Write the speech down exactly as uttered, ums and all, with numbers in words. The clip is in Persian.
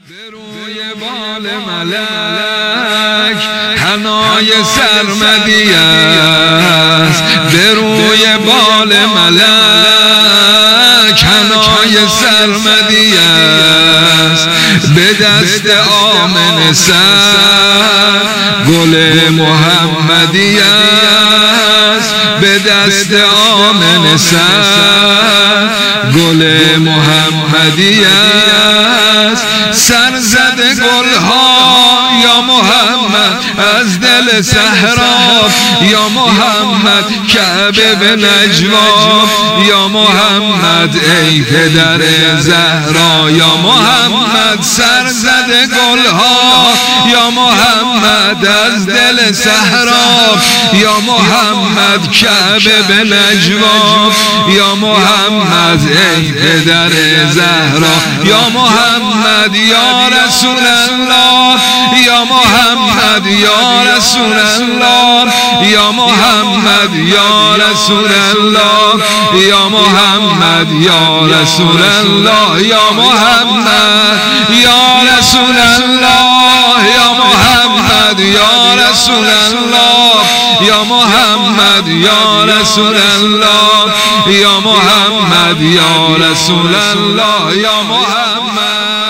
به روی بال ملک حنای سرمدی است، به روی بال ملک حنای سرمدی است، به دست آمن سر گل محمدی است، به دست آمن سر گل محمدی است. سر زده گلها یا محمد از دل صحرا، یا محمد کعبه به نجوا، یا محمد ای پدر زهرا، یا محمد سر زده گلها یا محمد از دل صحرا، یا محمد کعبه به نجوا، یا محمد ای پدر زهرا، یا محمد یا رسول الله، یا محمد یا رسول الله، یا محمد یا رسول الله، یا محمد یا رسول الله، یا محمد یا رسول الله، یا محمد یا رسول الله، یا محمد یا رسول الله، یا محمد یا رسول الله، یا محمد